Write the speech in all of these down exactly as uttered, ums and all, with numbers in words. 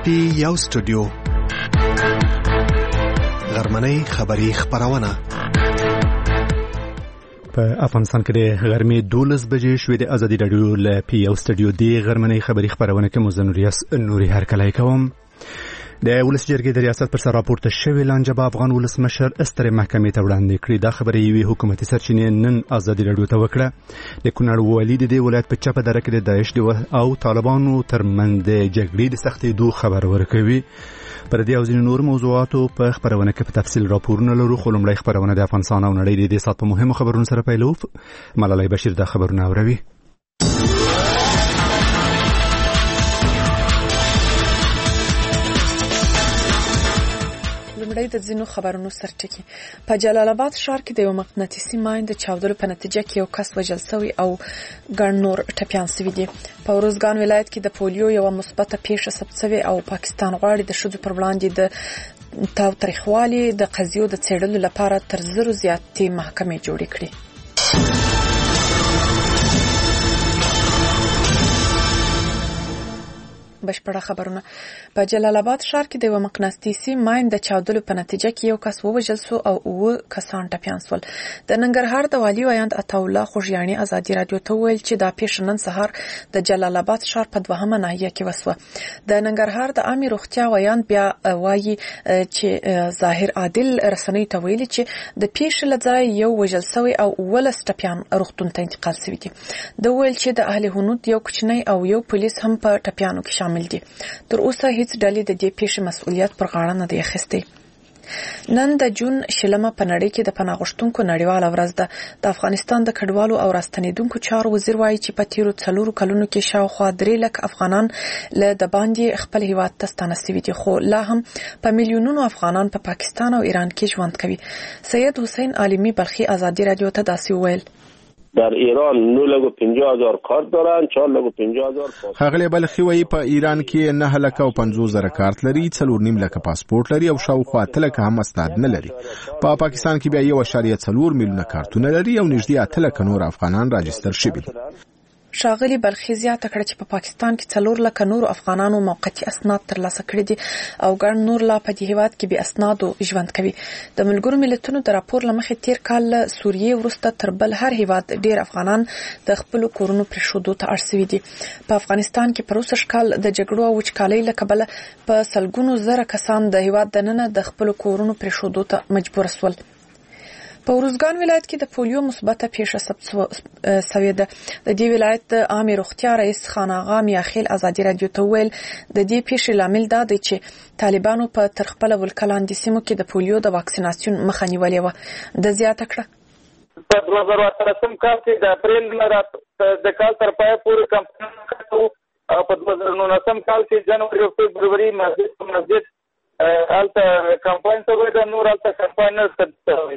پی یو سټوډیو غرمنۍ خبری خبرونه په افغانستان کې د غرمې دولس بجې شوې د ازادي رادیو ل پی یو سټوډیو دی غرمنۍ خبری خبرونه کې مزنوریاس نوري هرکلای کوم. د ولس جرګې د ریاست پر سر راپورته شوی لانجه به افغان ولسمشر سترې محکمې ته وړاندې کړې. دا خبره یوې حکومتي سرچینې نن ازادي رادیو ته وکړه. د کونړ والي د دې ولایت په چپه دره کې د داعش او طالبانو ترمنځ د جګړې د سختېدو خبر ورکوي. پر دې او ځینو نور موضوعاتو په خبرونه کې په تفصیل راپورونه لرو، خو لومړی خبرونه د افغانستان او نړۍ د دې سات په مهمو خبرونو سره پیلو. ملالۍ بشیر دا خبرونه اوروي. لومړی د ځینو خبرونو سرټکی. په جلال آباد ښار کې د یو مقناطیسي ماین د چاودلو په نتیجه کې یو کس وژل شوی او ګڼ نور ټپیان شوي دي. په ارزګان ولایت کې د پولیو یو مثبته پیښه ثبت شوې او پاکستان غواړي د ښځو پر وړاندې د تاوتریخوالي د قضیو د څېړلو لپاره تر زرو زیاتې محکمې جوړې کړي. بشپړه خبرونه. په جلال آباد ښار کې د یو مقناطیسي ماین د چاودلو په نتیجه کې یو کس ووژل شو او اوه کسان ټپیان شول. د ننګرهار د والي ویاند عطاالله خوږیاڼي ازادي رادیو ته وویل چې دا پیښه نن سهار د جلال آباد ښار په دوهمه ناحیه کې وسوه. د ننګرهار د عامې روغتیا ویاند بیا وایي چې ظاهر عادل رسنیو ته ویلي چې د پیښې له ځایه یو وژل شوی او اوولس ټپیان روغتون ته انتقال شوي دي. د ویل چې د اهل هنود یو کوچنی او یو پولیس هم په ټپیانو کې شامل دي. تر اوسه هیڅ ډلې د دې پیښې مسؤلیت پر غاړه نه دی اخیستی. نن د جون شلمه په نړۍ کې د پناه غوښتونکو نړیواله ورځ ده. د افغانستان د کډوالو او راستنیدونکو چارو وزیر وایي چې په تیرو څلورو کلونو کې شاوخوا درې لک افغانان له د باندې خپل هیواد ته ستانه شوي دي، خو لا هم په میلیونونو افغانان په پا پاکستان او ایران کې ژوند کوي. سید حسین عالمی بلخی ازادي رادیو ته داسې وویل: در ایران نه لک و پنجاه هزار کارت دارن، چهار لک و پنجاه هزار پاسپورت. ښاغلی بلخي وایي په ایران کې نه لک او پنځوس زره کارت لري، څلور نیم لک پاسپورت لري او شاوخوا اته لک هم اسناد نه لري. په پا پاکستان کې بیا یو اعشاریه څلور میلیونه کارتونه لري او نږدې اته لک نور افغانان راجستر شوي دي. ښاغلي بلخي زیاته کړه چې په پاکستان کې څلور لکه نورو افغانانو موقتي اسناد ترلاسه کړي دي او ګڼ نور لا په دې هیواد کې بې اسنادو ژوند کوي. د ملګرو ملتونو د راپور له مخې تیر کال له سوریې وروسته تر بل هر هیواد ډېر افغانان د خپلو کورونو پرېښودو ته اړ شوي دي. په افغانستان کې په روسه کال د جګړو او وچکالۍ له کبله په سلګونو زره کسان د هیواد دننه د خپلو کورونو پرېښودو ته مجبور شول. په ارزګان ولایت کې د پولیو مثبته پیښه ثبت شوې ده. د دې ولایت د عامې روغتیا رئیس خان آغا میاخیل ازادي رادیو ته ویل د دې پیښې لامل دا دی چې طالبانو په تر خپله ولکه لاندې سیمو کې د پولیو د واکسیناسیون مخه نیولې وه. د زیاته کړه په دوه زره اتلسم کال کې د اپریل د کال تر پایه پورې کمپاین کوو او په دوه زره نولسم کال کې جنوري او فبروري مسجد په مسجد هلته کمپاین شوی ده، نور هلته کمپاین نه شوی.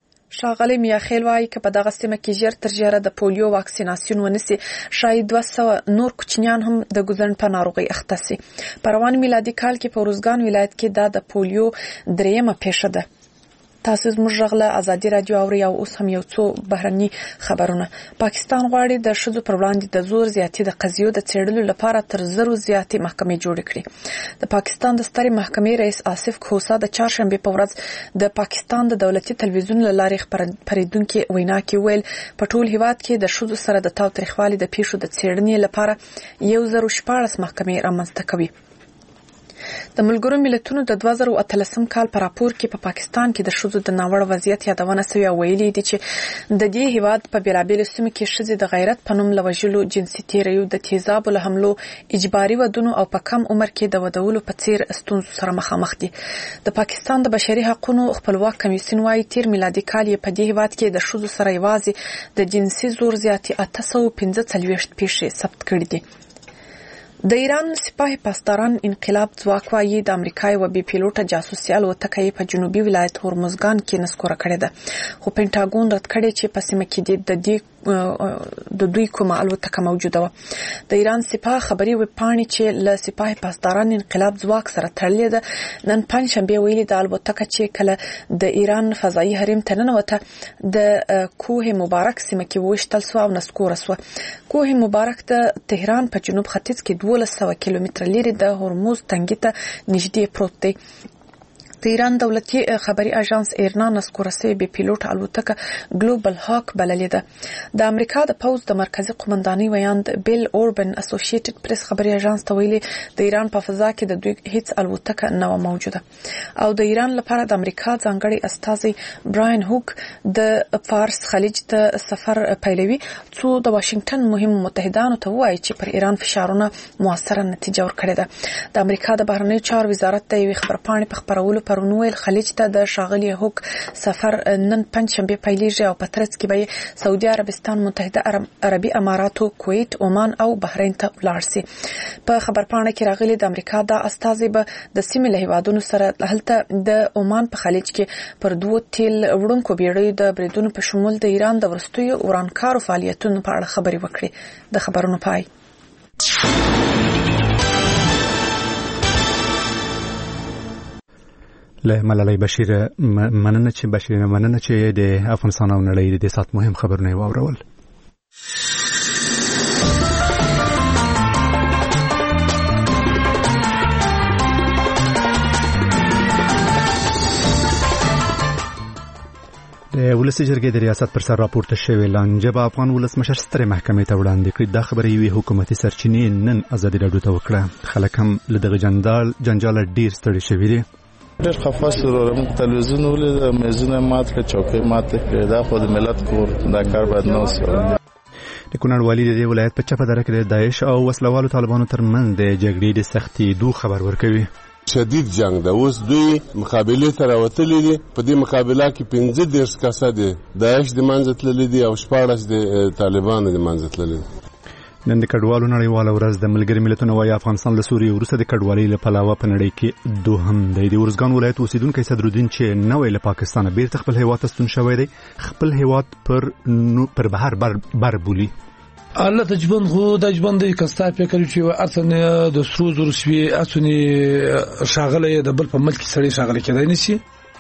ښاغلی میاخیل وایي که په دغه سیمه کې ژر تر ژره د پولیو واکسیناسیون ونسي، شاید دوه سوه نور کوچنیان هم د ګوزڼ په ناروغۍ اخته سي. په روان میلادي کال کې په ارزګان ولایت کې دا د پولیو دریمه پیښه ده. تاسو زموږ غږ له ازادي رادیو اورئ او اوس هم یو څو بهرني خبرونه. پاکستان غواړي د ښځو پر وړاندې د زور زیاتي د قضیو د څېړلو لپاره تر زرو زیاتې محکمې جوړې کړي. د پاکستان د سترې محکمې رئیس آصف کھوسا د چهارشنبې په ورځ د پاکستان د دولتي تلویزیون له لارې خپرېدونکې وینا کې ویل په ټول هیواد کې د ښځو سره د تاوتریخوالي د پیښو د څېړنې لپاره یو زر شپاړس محکمې رامنځته کوي. د ملګرو ملتونو د دوه زره اتلسم کال په راپور کې په پا پاکستان کې د ښځو د ناوړه وضعیت یادونه شوې او ویلي دي چې د دې هیواد په بېلابېلو سیمو کې ښځې د غیرت په نوم له وژلو، جنسي تېریو، د تیزابو له حملو، اجباري ودونو او په کم عمر کې د ودولو په څېر ستونزو سره مخامخ دي. د پاکستان د بشري حقوقو خپلواک کمیسیون وایي تیر میلادي کال یې په دې هیواد کې د ښځو سره یوازې د جنسي زور زیاتي اته سوه پنځه څلوېښت پیښې ثبت کړي دي. د ایران سپاه پاسداران انقلاب ځواک وایي د امریکا یوه بې پیلوټه جاسوسي الوتکه یې په جنوبي ولایت هرمزګان کې نسکوره کړې ده، خو پینټاګون رد کړی چې په سیمه کې د دې د دوی کومه الوتکه موجوده و. د ایران سپاه خبري وپاڼې چې له سپاه پاسداران انقلاب ځواک سره تړلې ده نن پنځشنبه ویلي د الوتکه چې کله د ایران فضایي حریم ته ننوته د کوه مبارک سیمه کې وشتل سو او نسکور سو. کوه مبارک د تهران په جنوب ختیځ کې دولس سوه کیلومتره لري د هرمز تنګي ته نږدې پروت دی. د ایران دولتي خبري اژانس ایرنا نسکور سوی بي پیلوټ الوتکه ګلوبل هاک بللې ده. د امریکا د پوز د مرکزی قومندانۍ ویاند بیل اوربن اسوسییټډ پریس خبري اژانس ته ویلي د ایران په فضا کې د دوی هیڅ الوتکه نه و موجوده او د ایران لپاره د امریکا ځانګړي استازي براین هوک د فارس خلیج ته سفر پیلوي څو د واشنگټن مهم متحدانو ته وایي چې پر ایران فشارونه موثره نتیجه ورکړې ده. د امریکا د بهرنیو چارو وزارت ته یو خبرپاڼې په خبرولو پرونویل خلیج ته د شاغلي هوک سفر نن پنځشنبه پیلېږي او په ترڅ کې به سعودي عربستان، متحده عربي اماراتو، کویت، عمان او بحرین ته ولاړ شي. په خبرپاڼه کې راغلي د امریکا د استازي به د سیمې له هیوادونو سره هلته د عمان په خلیج کې پر دوه تیل وړونکو بیړیو د بریدونو په شمول د ایران د ورستیو ورانکارو فعالیتونو په اړه خبرې وکړي. د خبرونو پای. له ملالۍ بشیر مننه چې بشیر مننه چې د افغانستان او نړۍ د سات مهم خبرونه واورول. د ولسي جرګې د ریاست پر سر راپورته شوی لانجه به افغان ولسمشر سترې محکمې ته وړاندې کړي. دا خبره یوې حکومتي سرچینې نن ازادي راډیو ته وکړه. خلک هم له دغه جنجال جنجال ډیر ستړي شوي دي. ډېر خفه سره موږ تلویزیون ولید، میزونه مات کړ، چوکۍ مات کړې. دا خو د ملت کور، دا کار باید نه وسي. د کونړ والي د دې ولایت په چپه دره کې د داعش او وسلوالو طالبانو ترمنځ د جګړې د سختېدو خبر ورکوي. شدید جنگ ده. اوس دوی مقابله ته راوتلي دي. په دې مقابله کې پنځه دېرش کسه دي داعش د منځه تللي دي او شپاړس د طالبانو د منځه تللي دي. نن د کډوالو نړیواله ورځ د ملګري ملتونو وايي افغانستان له سوریې وروسته د کډوالۍ له پلوه په نړۍ کې دوهم دی. د ورزګان ولایت اوسیدونکی صدرالدین چې نوی له پاکستانه بیرته خپل هیواد ته ستون شوی دی، خپل هیواد پر پر بهر بر بر بولی. الله تجبن خو د جبن د کستا فکر چې ارتنه د سرو زور سوي اتونی شاغله د بل په ملک سړي شاغله کېدای نشي.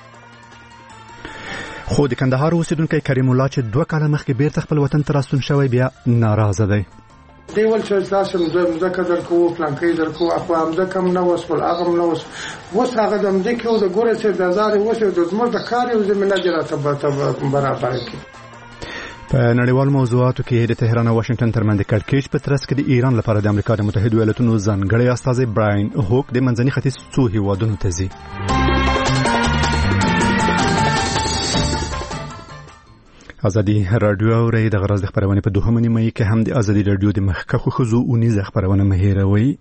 خو د کندهار اوسیدونکی کریم الله چې دوه کاله مخکې بیرته خپل وطن ته راستون شوی بیا ناراضه دی. دیول چې تاسو د مزکه درکو پلانکې درکو اخو هم د کم نه وسول هغه نه وس وس هغه د مزکه او د ګوره چې د زار وسو د زمر د کار او زمينه جراته برابر کی. په نړیوال موضوعاتو کې د تهران او واشنگټن ترمنځ د کړکېچ په ترڅ کې د ایران لپاره د امریکا د متحده ایالاتونو ځانګړی استازی براین هوک د منځني ختیځ څو هیوادونو ته ځي. ازادي رادیو او رې د غرض د خبرونه په دوهمه نیمه کې هم د ازادي رادیو د مخکخو خزو اونیزه خبرونه مهیروي.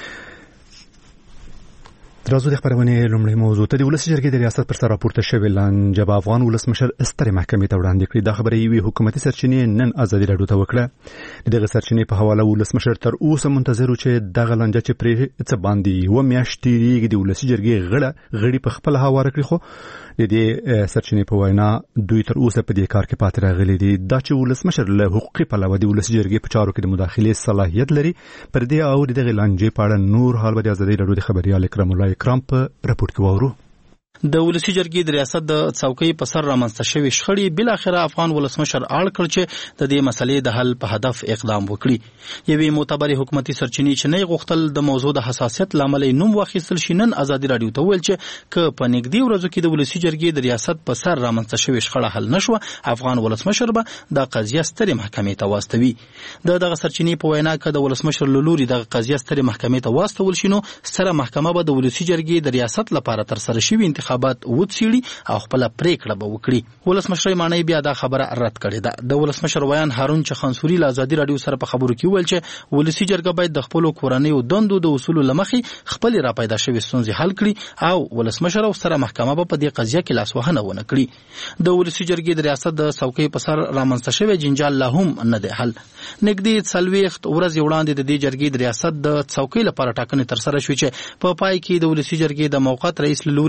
درازو د خبرونه لومړی موضوع ته د ولسي جرګې د ریاست پر سر راپورته شوی لانجه به افغان ولسمشر سترې محکمې ته وړاندې کړي. دا خبره یوې حکومتي سرچینې نن ازادي رادیو ته وکړه. دغه سرچینې په حواله ولسمشر تر اوسه منتظر و چې دغه لانجه چې پرې څه باندې و میاشتې د ولسي جرګې غړه غړي په خپل هواره کړی. خو د دې سرچینې په وینا دوی تر اوسه په دې کار کې پاتې راغلي دي. دا چې ولسمشر له حقوقي پلوه د ولسي جرګې په چارو کې د مداخلې صلاحیت لري، پر دې او د دغه لانجې په اړه نور حال به د ازادي رادیو د خبريال اکرام الله اکرام په رپورټ کې واورو. د ولسي جرګې د ریاست د څوکۍ په سر رامنځته شوی شخړې بل اخره افغان ولسمشر اړ کړ چې د دې مسلې د حل په هدف اقدام وکړي. یوې معتبرې حکومتي سرچینې چې نه غوښتل د موضوع د حساسیت لامل نوم واخیستل شي نن ازادي رادیو ته ویل چې ک په نګدي ورځو کې د ولسي جرګې د ریاست په سر رامنځته شوی شخړه حل نشو، افغان ولسمشر به د قضیه سترې محکمې ته واستوي. د دغه سرچینې په وینا کې د ولسمشر لوري د قضیه سترې محکمې ته واستول شینو ستره محکمه به د ولسي جرګې د ریاست لپاره تر سره شوی انتخابات وڅېړي او خپل پریکړه به وکړي. ولسمشر معنی بیا دا خبره رد کړې ده. د ولسمشر ویان هارون چخانسوري له ازادي رادیو سره په خبرو کې ویل چې ولسي جرګه باید د خپل کورنیو دندو د اصول لمخې خپل را پیدا شوی ستونزې حل کړي او ولسمشر او سره محکمه به په دې قضیه کې لاسوهنه ونه کړي. د ولسي جرګې د ریاست د څوکۍ په سر رامنځته شوی جنجال لا هم نه دی حل. نږدې څلوېښت ورځې وړاندې د دې جرګې د ریاست د څوکۍ لپاره ټاکنې تر سره شوې چې په پای کې د ولسي جرګې د موقت رئیس لوري میر رحمان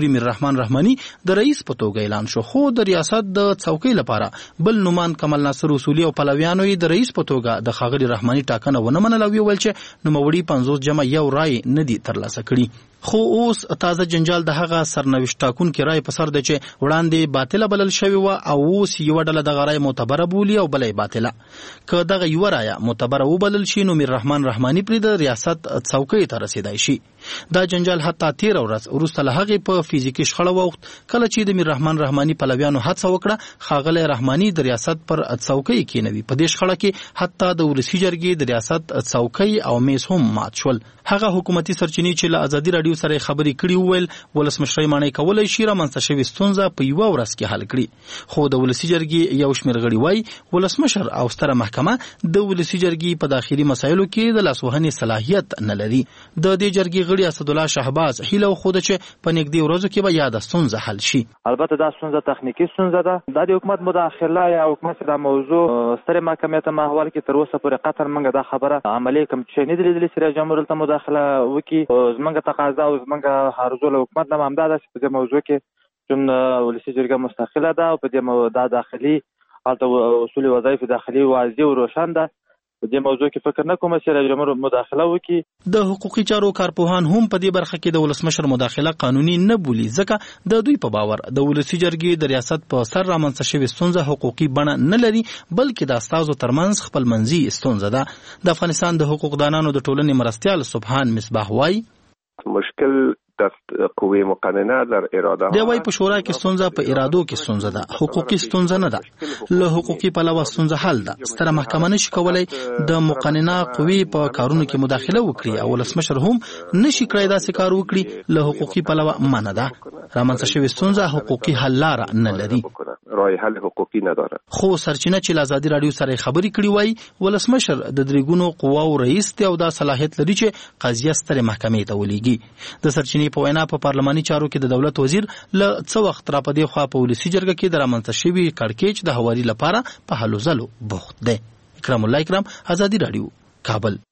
رحمان رحماني د رئیس په توګه اعلان شو، خو د ریاست د څوکۍ لپاره بل نومان کمال ناصر اصولي او پلویانو یې د رئیس په توګه د ښاغلي رحماني ټاکنه ونه منله او ویل چې نوموړي پنځوس جمع یو رای نه دي ترلاسه کړي. خو اوس تازه جنجال د هغه سرنوشت ټاکونکي رای په سر دی چې وړاندې باطله بلل شوې وه او اوس یوه ډله دغه رای معتبره بولي او بله یې باطله. که دغه یوه رایه معتبره وبلل شي نو میر رحمان رحماني پرې د ریاست څوکۍ ته رسېدای شي. دا جنجال حتی تېره ورځ وروسته له هغې په فزیکي شخړه واوښت کله چې د میر رحمان رحماني پلویانو هڅه وکړه ښاغلی رحماني د ریاست پر څوکۍ کېنوي. په دې شخړه کې حتی د ولسي جرګې د ریاست څوکۍ او میز هم مات شول. هغه حکومتي سرچینې چې له ازادي راډیو سره خبرې کړي وویل ولسمشر ماڼۍ کولی شي رامنځته شوې ستونزه په یوه ورځ کې حل کړي، خو د ولسي جرګې یو شمېر غړي وایي ولسمشر او ستره محکمه د ولسي جرګې په داخلي مسایلو کې د لاسوهنې صلاحیت نه لري. د دې جرګې غړي اسدالله شهباز هیله وښوده چې په نږدې ورځو کې به یاده ستونزه حل شي. البته دا ستونزه تخنیکي ستونزه ده، دا د حکومت مداخله یا حکومت دا موضوع سترې محکمې ته محول کې تر اوسه پورې قطر موږ دا خبره عملي کوم چې نه دي لیدلې چې رئیس جمهور دلته مداخله وکړي. زموږ تقاضا او زموږ هرزو له حکومت نه همدا ده چې په دې موضوع کې چون ولسي جرګه مستقله ده او په دې دا داخلي هلته اصول وظایف داخلي واضح او روشن ده. په دې موضوع کې فکر نه کوم چې رئیس جمهور مداخله وکړي. د حقوقي چارو کارپوهان هم په دې برخه کې د ولسمشر مداخله قانوني نه بولي، ځکه د دوی په باور د ولسي جرګې د ریاست په سر رامنځته شوې ستونزه حقوقي بڼه نه لري بلکې د استازو ترمنځ خپلمنځي ستونزه ده. د افغانستان د حقوقدانانو د ټولنې مرستیال سبحان مصباح وایي مشکل د قوې مقننه در اراده دی وای په شورا کې ستونزه په ارادو کې ستونزه ده، حقوقي ستونزه نه ده. له حقوقي پلوه ستونزه حل ده. ستره محکمه نشي کولای د مقننه قوې په کارونو کې مداخله وکړي او ولسمشر هم نشي کړای داسې کار وکړي. له حقوقي پلوه منع ده. رامنځته شوې ستونزه حقوقي حل لاره نه لري، رای حل حقوقي نه داره. خو سرچینه چې له ازادي راډیو سره خبرې کړي وای ولسمشر د درېګونو قواو رئیس دی او دا صلاحیت لري چې قضیه سترې محکمې ته ولیږي. د سرچینې په وینا په پارلماني چارو کې د دولت وزیر له څه وخت را پدې خوا په ولسي جرګه کې د رامنځته شوي کړکېچ د هواري لپاره په هلو ځلو بوخت دی. اکرام الله اکرام، ازادي راډیو، کابل.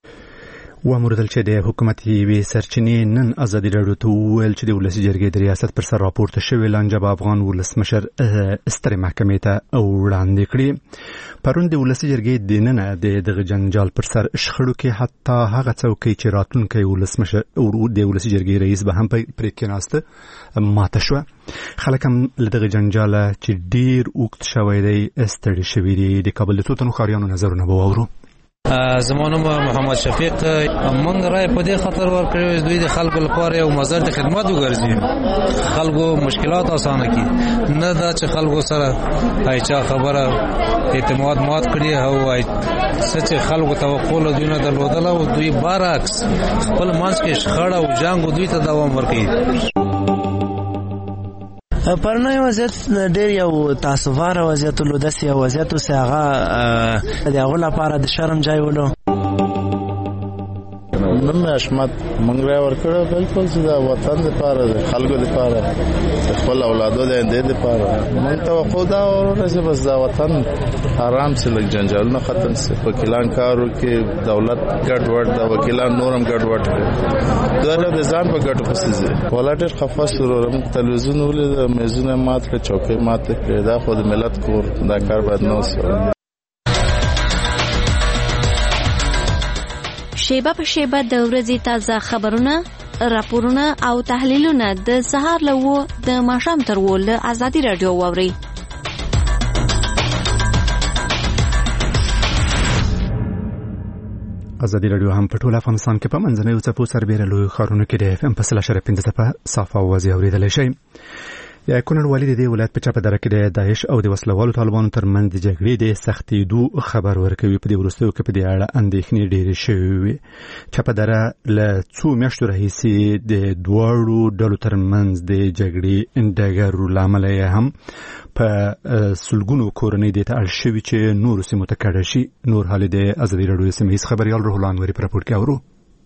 وامردل چې د حکومت یوې سرچینې نن ازادي راډیو ته وویل چې د ولسي جرګې د ریاست پر سر راپورته شوې لانجه به افغان ولسمشر سترې محکمې ته وړاندې کړي. پرون د ولسي جرګې دننه د دغه جنجال پر سر شخړو کې حتی هغه څوکۍ چې راتلونکی ولسمشر او د ولسي جرګې رئیس به هم پرې کېناسته ماته شوه. خلک هم له دغه جنجاله چې ډېر اوږد شوی دی ستړي شوي دي. د کابل د څو تنو ښاریانو نظرونه به واورو. زمونږ محمد شفیق مونږ رای په دې خاطر ورکړی دوی د خلکو لپاره یو مزر د خدمت وګرځي، خلکو مشکلات اسانه کړي، نه دا چې خلکو سره هیڅ خبره اعتماد مات کړي او سچ خلکو توقع له دوی نه درلودله او دوی برعکس خپل منځ کې شخړه او جنگ دوی ته دوام ورکړي. پرنوی وضعیت ډیر یو تاسوبار وضعیت ولو داسې یو وضعیت اوس هغه د هغو لپاره د شرم ځای ولو. نن اشمت موږ را ورکړو بالکل چې د وطن لپاره د خلکو لپاره خپل اولادو د اندې لپاره موږ توقع دا ورسې بس دا وطن آرام سره لږ جنجالونه ختم شي. وکیلان کارو کې دولت ګډ وډ دا وکیلان نورم ګډ وډ کوي، دا له ځان په ګډ پسې ولټر خفه سره موږ تلویزیون ولې میزونه مات کړ، چوکۍ مات کړ، دا خو د ملت کور، دا کار باید نه وسي. شیبه په شیبه د ورځې تازه خبرونه، راپورونه او تحلیلونه د سهار له وو د ماښام تر وو له ازادي راډیو واورئ. ازادي راډیو هم په ټول افغانستان کې په منځنیو څپو سربېره لویو ښارونو کې د اف ام په سل اشاریه پنځه څپه صافه اوازې اورېدلی شئ. د کونړ والي د دې ولایت په چپه دره کې د داعش او د وسلوالو طالبانو ترمنځ د جګړې د سختېدو خبر ورکوي. په دې وروستیو کې په دې اړه اندېښنې ډېرې شوې وې. چپه دره له څو میاشتو راهیسې د دواړو ډلو ترمنځ د جګړې ډګر له امله یې هم په سلګونو کورنۍ دې ته اړ شوي چې نورو سیمو ته کډه شي. نور حال د ازادي راډیو سیمه ییز خبریال روح الله انوري په راپور کې اورو.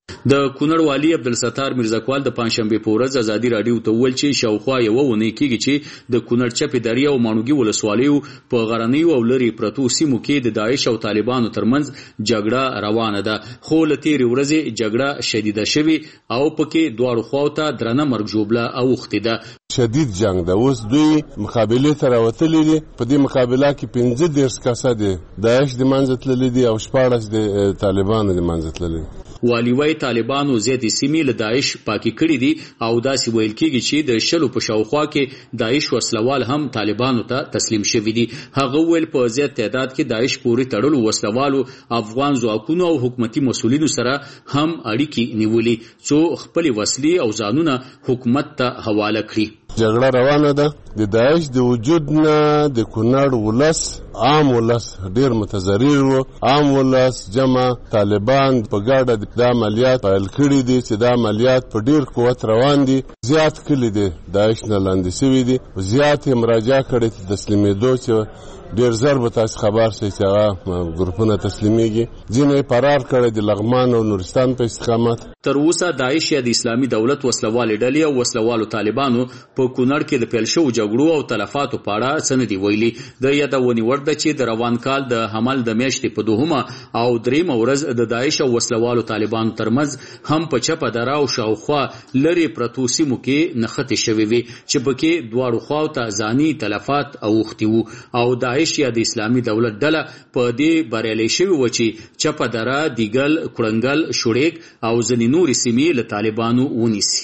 د کونړ والی عبدالستار میرزاکوال د پنځشنبه په ورځ ازادي رادیو ته ویل چې شاوخوا یو ونې کېږي چې د کونړ چپې درې او ماڼوګي ولسوالیو په غرنیو او لرې پرتو سیمو کې د داعش او طالبانو ترمنځ جګړه روانه ده، خو له تېرې ورځې جګړه شدیده شوې او پکې دواړو خواو ته درنه مرګ ژوبله اوښتې ده. شدید جنگ ده. اوس دوی مقابله ته راوتلي دي. په دې مقابله کې پنځه دېرش کسه دي داعش د منځه تللي دي او شپاړس د طالبانو د منځه تللي دي. والی وای طالبانو زیاتې سیمې له داعش پاکي کړې دي او داسې ویل کېږي چې د شلو په شاوخوا کې داعش وسلوال هم طالبانو ته تسلیم شوي دي. هغه ویل په زیات تعداد کې داعش پورې تړلو وسلوالو افغان ځواکونو او حکومتي مسؤلینو سره هم اړیکې نیولې څو خپلې وسلې او ځانونه حکومت ته حواله کړي. جګړه روانه ده. د داعش د وجود نه د کونړ ولس عام ولس ډیر متضرر وو. عام ولس جمع طالبان په ګډه د عملیات پیل کړي دي چې د عملیات په ډیر قوت روان دي. زیات کلی دي داعش نه لاندې شوي دي. زیات مراجعه کړي ته تسلیمېدو چې ډیر زر به تاسو خبر شئ چې هغه ګروپونه تسلیمېږي. ځینې فرار کړي د لغمان او نورستان په استقامت. تر اوسه داعش یا د اسلامي دولت وسلوالې ډلې او وسلوالو طالبانو په کونړ کې د پیل شوو جګړو او تلفاتو په اړه څه نه دي ویلي. د یادونې وړ ده چې د روان کال د حمل د میاشتې په دوهمه او دریمه ورځ د داعش او وسلوالو طالبانو ترمنځ هم په چپه دره او شاوخوا لرې پرتو سیمو کې نښتې شوې وې چې پکې دواړو خواو ته ځاني تلفات اوښتي وو او داعش یا د اسلامي دولت ډله په دې بریالۍ شوې وه چې چپه دره، دیګل، کړنګل، شوړیک او ځینې نورې سیمې له طالبانو ونیسي.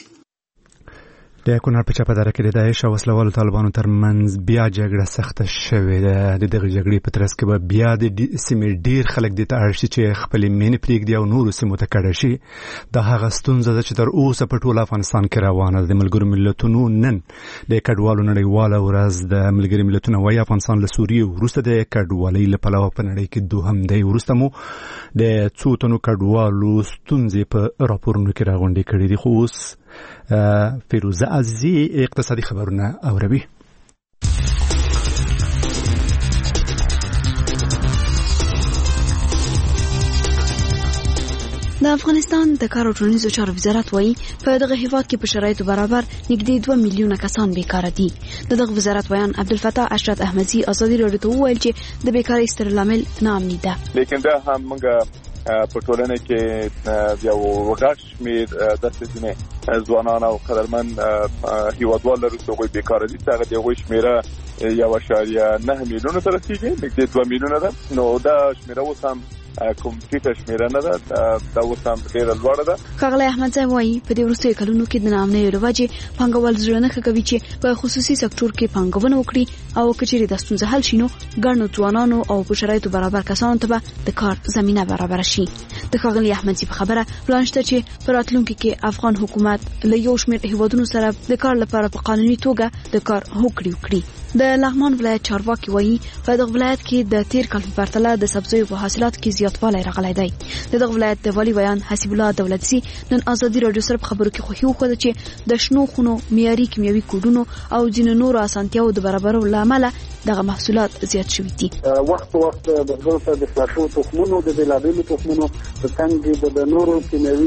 د کونړ په چپه دره کې د داعش او وسلوالو طالبانو ترمنځ بیا جګړه سخته شوې ده. د دغې جګړې په ترڅ کې به بیا د سیمې ډیر خلک دې ته اړ شي چې خپلې مینې پرېږدي او نورو سیمو ته کډه شي. دا هغه ستونزه ده چې تر اوسه په ټول افغانستان کې روانه ده. د ملګرو ملتونو نن د کډوالو نړیواله ورځ د ملګري ملتونو وایي افغانستان له سوریې وروسته د کډوالۍ له پلوه په نړۍ کې دوهم دی. وروسته مو د څو تنو کډوالو ستونزې په راپورونو کې راغونډې کړې دي. خو اوس فیروزه عزیزی اقتصادي خبرونه اوروي. د افغانستان د کار او ټولنیزو چارو وزارت وایي په دغه هیواد کې په شرایطو برابر نږدې دوه میلیونه کسان بیکاره دي. د دغه وزارت ویان عبدالفتاح اشرت احمدزي ازادي راډیو ته وویل چې د بیکارۍ ستر لامل ناامني ده. لیکن دا هم موږ په ټولنه کې یو وګړ شمیر داسې دي ځوانان او قدرمن هیوادوال لري چې دوی بیکاره دي. هغه د وګړ شمیره یو اشاریه نه میلیونه ته رسیدي، نږدې دوه میلیونه ده. نو دا شمیره اوس هم کوم ټیټه شمیره نه ده، دا اوس هم ډېره لوړه ده. ښاغلی احمدزی وایي په دې وروستیو کلونو کې د ناامنیو له وجې پانګوال زړه نه ښه کوي چې په خصوصي سکتور کې پانګونه وکړي او که چیرې دا ستونزه حل شي نو ګڼو ځوانانو او په شرایطو برابر کسانو ته به د کار زمینه برابره شي. د ښاغلي احمدزي په خبره پلان شته چې په راتلونکي کې افغان حکومت له یو شمېر هیوادونو سره د کار لپاره په قانوني توګه د کار هوکړې وکړي. د لغمان ولایت چارواکي وایي په دغه ولایت کې د تیر کال په پرتله د سبزیو په حاصلاتو کې زیاتوالی راغلی دی. د دغه ولایت د والي ویان حسیب الله دولتزي نن ازادي راډیو سره په خبرو کې خوښي وښوده چې د شنو خونو معیاري کیمیاوي کوډونو او ځینو نورو اسانتیاو د برابرولو له امله دغه محصولات زیات شوي دي. وخت په وخت د ځمکو د فلاشو تخمونو د بېلابېلو تخمونو د څنګه د نورو کیمیاوي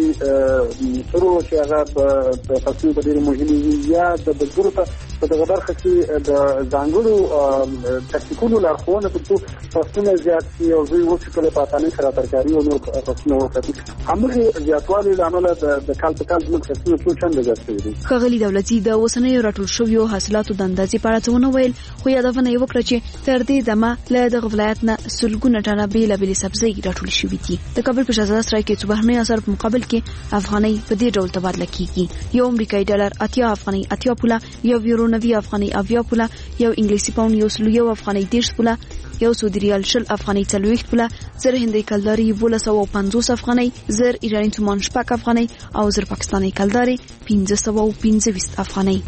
سرو چې هغه په فصلونو په ډېرې مهمې وي یا د بزګرو ته په دغه برخه کې د ځانګړو تکتیکونو لارښوونه په څو فصلونه زیات شي او دوی اوس کله په اسانۍ سره ترکاري او نور فصلونه وکړي. همغې زیاتوالي له امله د کال په کال زموږ فصلونه څو چنده زیات شوي دي. ښاغلي دولتي د اوسنیو راټول شویو حاصلاتو د اندازې په اړه څه ونه ویل، خو یادونه یې وکړه چې تر دې دمه له دغه ولایت نه سلګونه ټنه بېلابېلې سبزۍ راټول شوي دي. د کابل په شهزاده سرای کې څو بهرنیو اسعارو په مقابل کې افغانۍ په دې ډول تبادله کېږي. یو امریکایي ډالر اتیا افغانۍ اتیا پوله، یو یورو نوي افغانۍ اویا پوله، یو انګلیسي پاونډ یو سلو یو افغانۍ دېرش پوله، یو سعودي ریال شل افغانۍ څلوېښت پوله، زر هندۍ کلدارې یولس سوه پنځوس افغانۍ، زر ایراني تومان شپږ افغانۍ او زر پاکستانۍ کلدارې پنځه سوه پنځه ویشت افغانۍ.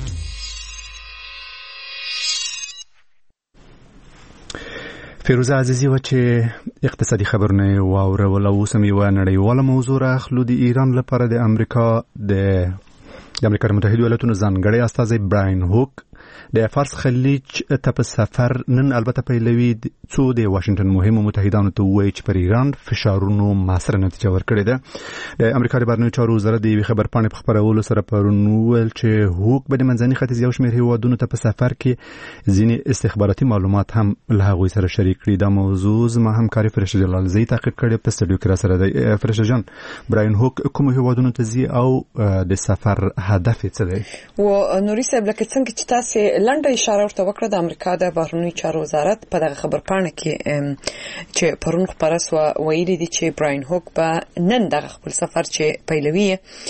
فیروزه عزیزی و چې اقتصادي خبرونه واورول. اوس هم یوه نړیواله موضوع راخلو. د ایران لپاره د امریکا د د امریکا متحده ایالاتو ځانګړی استازی براین هوک د فارس خلیج ته په سفر نن البته پیلوي څو د واشنگټن مهمو متحدانو ته وایي چې پر ایران فشارونو موثره نتیجه ورکړې ده. د امریکا د بهرنیو چارو وزارت د یوې خبرپاڼې په خپرولو سره پرون وویل چې هوک به د منځني ختیځ یو شمېر هیوادونو ته په سفر کې ځینې استخباراتي معلومات هم له هغوی سره شریک کړي. دا موضوع زما همکاري فرشته جلالزی تعقیب کړې په استودیو کې را سره دی. فرشته جان، براین هوک کوم هیوادونو ته ځي او د سفر هدف څه دی؟ و نوري صاحب لکه څنګه چې تاسو لنډه اشاره ورته وکړه، د امریکا د بهرنیو چارو وزارت په دغه خبرپاڼه کې چې پرون خبره سو ویلي دي چې براین هوک به نن دغه خپل سفر چې پیلوي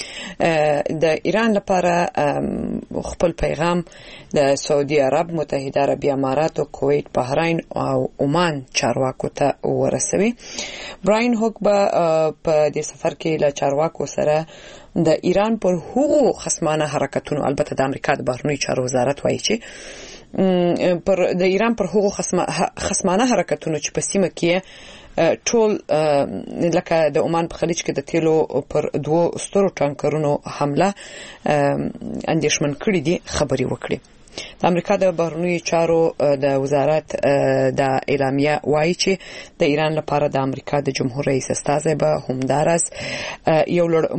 د ایران لپاره خپل پیغام د سعودي عرب، متحده عربي امارات او کویت، بحرین او عمان چارواکو ته ورسوي. براین هوک به په دې سفر کې له چارواکو سره د ایران پر هغو خصمانه حرکتونو، البته د امریکا د بهرنیو چارو وزارت وایي چې پر د ایران پر هغو خصمانه حرکتونو چې په سیمه کې ټول لکه د عمان په خلیج کې د تیلو پر دوه سترو ټانکرونو حمله اندېښمن کړي دي خبري وکړي. د امریکا د بهرنیو چارو د وزارت د اعلامیه وایي چې د ایران لپاره د امریکا د جمهور رئیس استازی به همدارس یو لړ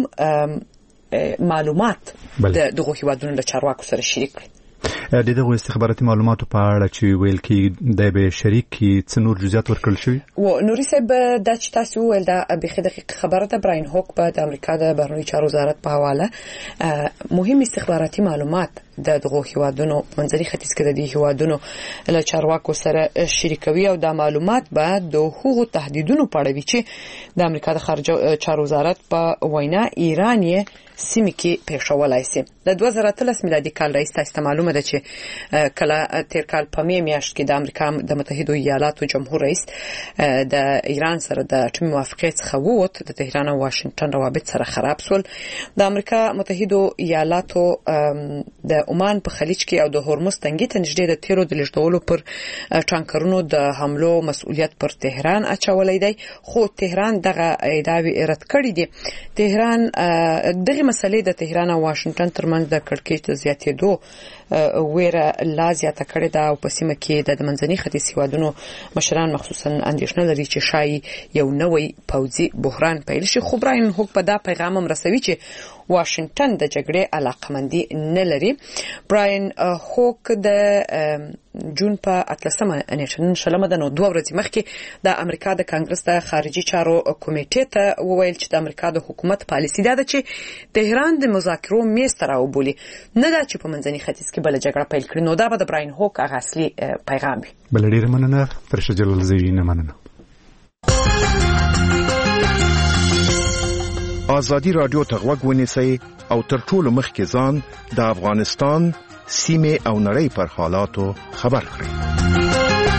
مهم معلومات د دغه هیوادونو د چارواکو سره شریک کړي. د دغه استخباراتي معلوماتو په اړه چې ویل کې د به شریک کې څه نور جزئیات ورکړل شوی و نوري صاحب د چې تاسو ول د بخې دقیق خبره ده. براین هوک په د امریکا د بهرنیو چارو وزارت په حواله مهم استخباراتي معلومات د دغه هیوادونو منځري ختیځ کې د دې هیوادونو له چارواکو سره شریکوي او د معلومات به د حقوقو تهدیدونو په اړه وي چې د امریکا د خارجه چارو وزارت په وینا ایران یې سیمه کې پېښولای شي. د دوه زره اتلس میلادي کال رئیس تاسو ته معلومه ده چې کله تیر کال په می میاشت کې د امریکا د متحده ایالاتو جمهور رئیس د ایران سره د اټومي موافقت څخه ووت، د تهران او واشنگټن روابط سره خراب شول. د امریکا متحده ایالاتو د عمان په خلیج کې او د هرمز تنګي ته نږدې د تیرو د لږدولو پر ټانکرونو د حملو مسؤلیت پر تهران اچولای دی، خو تهران دغه ادعاوې رد کړې دي. تهران دغه مسلې د تهران او واشنگټن ترمنځ د کړکېچ د زیاتېدو ویره لا زیاته کړې ده او په سیمه کې د منځني ختیځ هیوادونو مشران مخصوصا اندېښنه لري چې شایي یو نوی پوځي بحران پیل شي. خو براین هوک په دا پیغام هم رسوي چې واشنگټن د جګړې علاقمندي نه لري. براین هوک د جون په اتلسمه انیشن شلمه د نو دوه ورځې مخکې د امریکا د کانګرس د خارجي چارو کمیټې ته وویل چې د امریکا د حکومت پالیسي ده چې تهران د مذاکرو میز ته راوبولي، نه دا چې په منځني ختیځ کې بل جګړه پیل کړي. نو دا به د براین هوک هغه اصلي پیغام وي. بل ډیر مننه فرشته جلالزی، نه مننه. آزادی رادیو ته غوږ ونیسئ او تر ټولو مخکې ځان د افغانستان سیمه او نړۍ پر حالاتو خبر کړئ.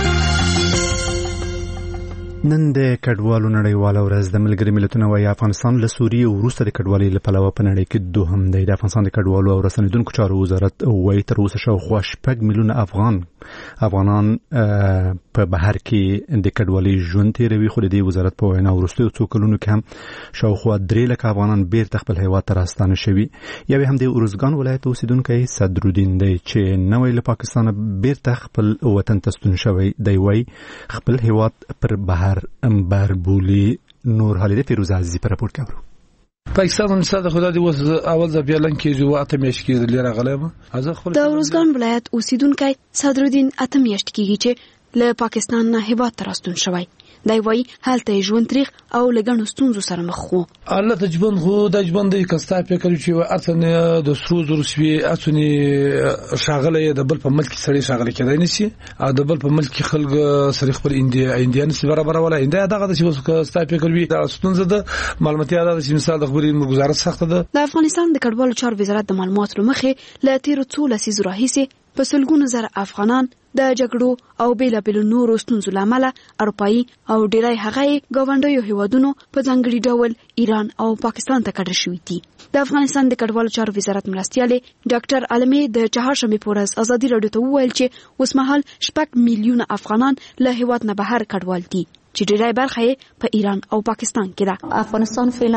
نن د کډوالو نړیواله ورځ د ملګري ملتونو وايي افغانستان له سوریې وروسته د کډوالۍ له پلوه په نړۍ کې دوهم دی. د افغانستان د کډوالو او رسنیدونکو چارو وزارت وايي تر اوسه شاوخوا شپږ میلیونه افغان افغانان په بهر کې د کډوالۍ ژوند تیروي، خو د دې وزارت په وینا وروستیو څو کلونو کې هم شاوخوا درې لکه افغانان بیرته خپل هیواد ته راستانه شوي. یو هم د ارزګان ولایت اوسیدونکی صدرالدین دی چې نوی له پاکستانه بیرته خپل وطن ته ستون شوی دی. وايي خپل هیواد پر بهر امبر بولی. نور حالی فیروز عزیزی پر راپورټ کوي. پاکستان مثال خدا دی وس اول ځ بیا لنګ کې جو اته میاشت کې لري غلبه از خپل د ورزګان ولایت اوسیدونکو صدرالدین اته میاشت کېږي چې له پاکستان نه هیواد ته راستون شوی. دا وایي حالته ژوند تاریخ او لګڼو ستونزو سره مخ وو. الله تجبن خو د ژوند د کستا فکر چې ارتنه د سرو زرو سوي اتونی شاغله د بل په ملک سره شاغله کېدای نشي او د بل په ملک خلک سره خپل انډیا انډیان سره برابر ولا انډیا دغه د چې کستا فکر وي د ستونزه د معلوماتي د مثال د خبري مګزارت سخت ده. د افغانستان د کډوالو چارو وزارت د معلوماتو مخې ل تیر څو لسیزو راهیسي په سلګونو زره افغانان د جګړو او بیلابیلو نورو ستونزو لامل اروپایي او ډیری هغه ګاونډیو هیوادونو په ځانګړي ډول ایران او پاکستان ته کډه شوي دي. د افغانستان د کډوالو چارو وزارت مرستیال ډاکټر عالمي د چهارشنبه په ورځ ازادي راډیو ته وویل چې اوسمهال شپږ میلیونه افغانان له هیواد نه بهر کډوال دي. چې ډیری برخه یې په ایران او پاکستان کې ده. افغانستان فعلا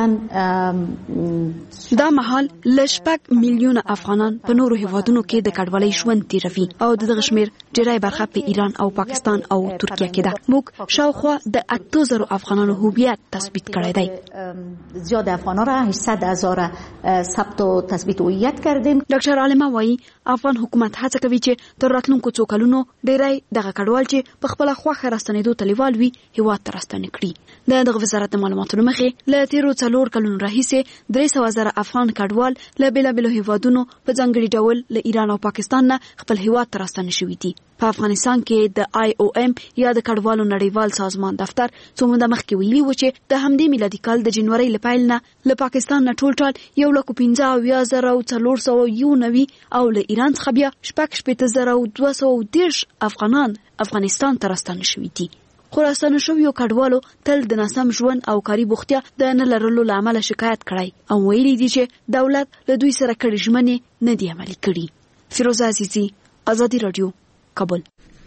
دا مهال لشپک میلیونه افغانان په نورو هیوادونو کې د کډوالۍ ژوند تیروي او دغه شمیر ډیری برخه په ایران او پاکستان او ترکیه کې ده. موږ شاوخوا د اته زره افغانانو هویت تثبیت کړی دی. زیاد افغانا را هشتصد هزار ثبت و تثبیت هویت کردیم. ډاکټر عالمه وایي افغان حکومت هڅه کوي چې تر راتلونکو څو کلونو ډیری دغه کډوال چې په خپل خوښه راستنېدو ته لیوال وي هیواد ته راستنې کړي. د دغه وزارت د معلوماتو مخې له تیرو څلور کلونو راهیسې درې سوه زره افغان کډوال له بېلابېلو هیوادونو په ځانګړي ډول له ایران او پاکستان نه خپل هیواد ته راستنې شوي دي. په افغانستان کې د آی او ایم یا د کډوالو نړیوال سازمان دفتر څو موده مخکې ویلي و چې د همدې میلادي کال د جنورۍ له پیل نه له پاکستان نه ټول ټال یو لک پنځه اویا زره او څلور سوه یو نوي او له ایران څخه بیا شپږ شپېته زره او دوه سوه دېرش افغانان افغانستان ته راستنې شوي دي. خو راستنه شویو کډوالو تل د ناسم ژوند او کاري بوختیا د نه لرلو له امله شکایت کړی او ویلي دي چې دولت له دوی سره کړي ژمنې نه دي عملي کړي. فیروزه عزیزي، ازادي رادیو، کابل.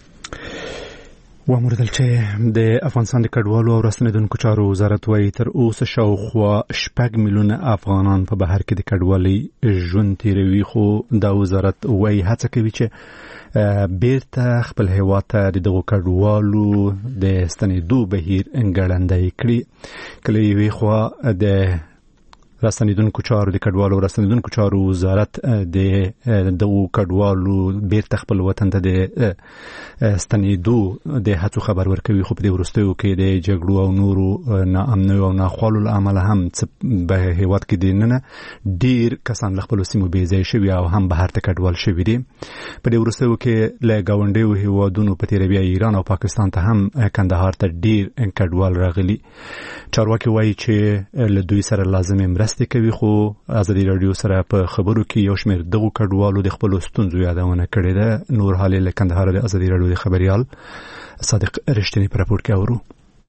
وامردل چې د افغانستان د کډوالو او راستنېدونکو چارو وزارت وايي تر اوسه شاوخوا شپږ میلیونه افغانان په بهر کې د کډوالۍ ژوند تیروي، خو دا وزارت وايي هڅه کوي چې بیرته خپل هیواد ته د دغو کډوالو د ستنېدو بهیر ګړندی کړي. کله یوې خوا د راستنېدونکو چارو د کډوالو او راستنېدونکو چارو وزارت د دغو کډوالو بیرته خپل وطن ته د ستنېدو د هڅو خبر ورکوي، خو په دې وروستیو کې د جګړو او نورو ناامنیو او ناخوالو له امله هم په هیواد کې دننه ډیر کسان له خپلو سیمو بېځایه شوي او هم بهر ته کډوال شوي دي. په دې وروستیو کې له ګاونډیو هیوادونو په تېره بیا ایران او پاکستان ته هم کندهار ته ډیر کډوال راغلي. چارواکي وایي چې له دوی سره لازمې مرستې کوي، خو ازادي رادیو سره په خبرو کې یو شمېر دغو کډوالو د خپلو ستونزو یادونه کړې ده. نور حال له کندهار د ازادي رادیو د خبريال صادق رښتینی په راپور کې اورو.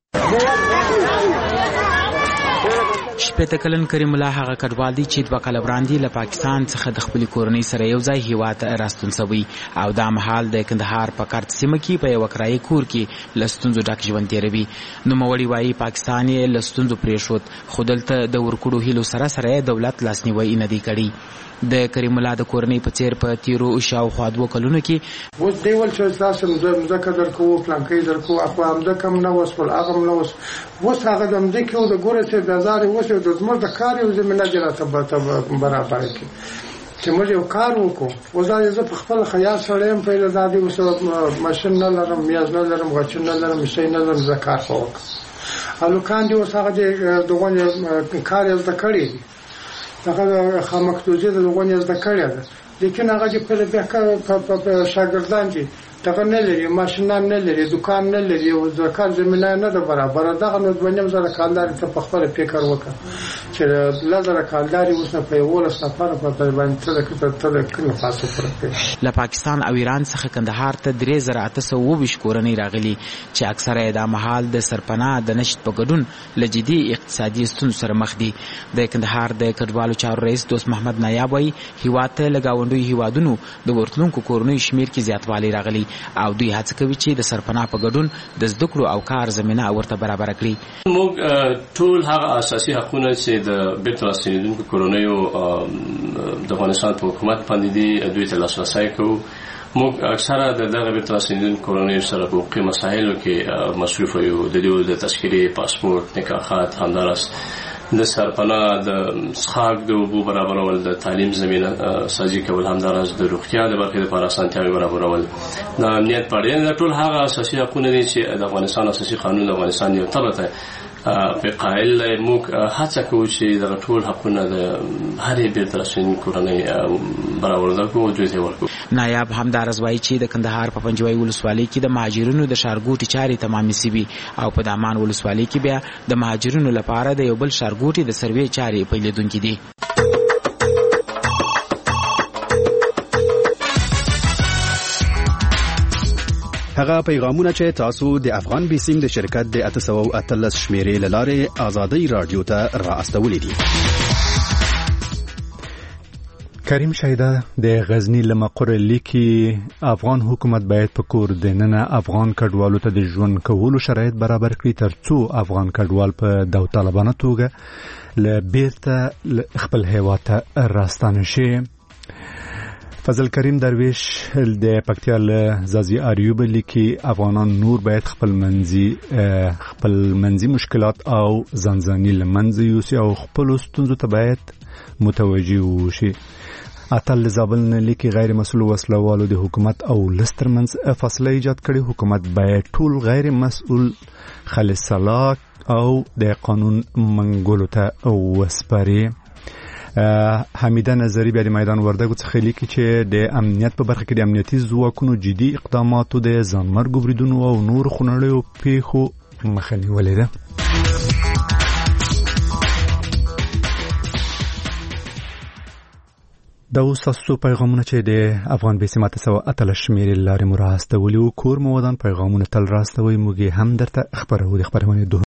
شپږ کلن کریم الله هغه کډوال دی چې دوه کاله وړاندې له پاکستان څخه د خپل کورنۍ سره یو ځای هیواد ته راستون شوی او دا مهال د کندهار په کارت سیمه کې په یو کرایي کور کې له ستونزو ډک ژوند تیروي. نوموړي وایي پاکستان یې له ستونزو پرېښود، خو دلته د ورکړو هیلو سره سره دولت لاسنیوي نه دی کړی. د کریم الله د کورنۍ په څیر په تیرو شاوخوا دوه کلونو کې اوس دی ول چې تاسو مځکه درکو پلانکې درکو اخو همدا کم نه وس ول اغم نه وس وس هغه د مځکه او د ګوره چې د زاري وس د زموږ د کار یو زمينه جلاته برابر کی چې موږ یو کار وکړو. وزای زه په خپل خیال سره هم په لادي وس ماشين نه لرم، میاز نه لرم، غچ نه لرم، شي نه لرم، زکار فوق الو کان دی وس هغه دغه کار یې د کړی هغه خامکتوزي د لغونی زده کړی ده، لیکن هغه چې په بیا په شاګردان دي دغه نه لري، ماشین نه لري، دکان نه لري او ځکه زمينه نه ده برابر. دغه نو د ونیم زره کالدار ته په خپل فکر وکړه چې لزر کالداري اوس نه په ولس نه پر په باندې تل تل کله خاصه فرق له پاکستان او ایران څخه کندهار ته درې زره اته سوه اووه ویشت کورنۍ راغلي چې اکثره د مهال د سرپناه د نشت په ګډون له جدي اقتصادي ستونزو سره مخ دي. د کندهار د کډوالو چارو رئیس دوست محمد نایاب وایي هیواد ته له ګاونډیو هیوادونو د ورتلونکو کورنیو شمیر کې زیاتوالی راغلی او دوی هڅه کوي چې د سرپناه په ګډون د زده کړو او کار زمينه ورته برابر کړي. موږ ټول هغه اساسي حقوقونه چې د بیت راستنیدونکو کورنیو د افغانستان په حکومت باندې دي دوی ته لاسرسی کوو. موږ اکثره د دغه بیت راستنیدونکو کورنیو سره په حقوقي مسایلو کې مصروف یو. د دوی د تذکرې، پاسپورت، نکاحات، همدارس د سرپناه د څښاک د اوبو برابرول، د تعلیم زمینه سازي کول، همدارس د روغتیا د برخې لپاره اسانتیاوې برابرول، د امنیت په اړه د ټول هغه اساسي حقوقونه دي چې د افغانستان اساسي قانون د افغانستان یو تبع ته په قائل موږ هڅه کوو چې د ټول حقوقونه د هرې بیت راستنیدونکو کورنۍ برابر کړو او دوی ته ورکړو. نایاب همدارس وایي چې د کندهار په پنجوي ولسوالۍ کې د مهاجرینو د ښارګوټي چارې تمامې شوي او په دامان ولسوالۍ کې بیا د مهاجرینو لپاره د یو بل ښارګوټي د سروې چارې پیلېدونکې دي. هغه پیغامونه چې تاسو د افغان بیسیم د شرکت د اته سوه او اتلس شمیرې له لارې ازادي رادیو ته را استولې دي. کریم شایده د غزنی لمقر لیکي افغان حکومت باید په کور دننه افغان کډوالو ته د ژوند کولو شرایط برابر کړي ترڅو افغان کډوال په داوطلبانه توګه ل بیرته خپل هیواد ته راستانه شي. فضل کریم درویش د پکتیا له زازی اریوب لیکي افغانان نور باید خپل منځي خپل منځي مشکلات او ځانځاني لمنځه یوسي او خپل ستونزو ته باید متوجه وشي. اتل زابل نه لیکي غیر مسؤل وسلوالو د حکومت او لسترمنز فاصله ایجاد کړي. حکومت باید ټول غیر مسؤل خالص سلاک او د قانون منګولو ته وسپاري. حمیده نظری بیا د میدان وردګو څخه لیکي چې د امنیت په برخه کې د امنیتي ځواکونو جدي اقداماتو د ځانمرګ بریدونو او نور خونړیو پیښو مخه نیولې ده. دا اوس تاسو پیغامونه چې د افغان بیسمات سو اتل شمیر لارې مو راستولي او کور مو ودان پیغامونه تل راستوي موږ هم درته خبرو د خبرونه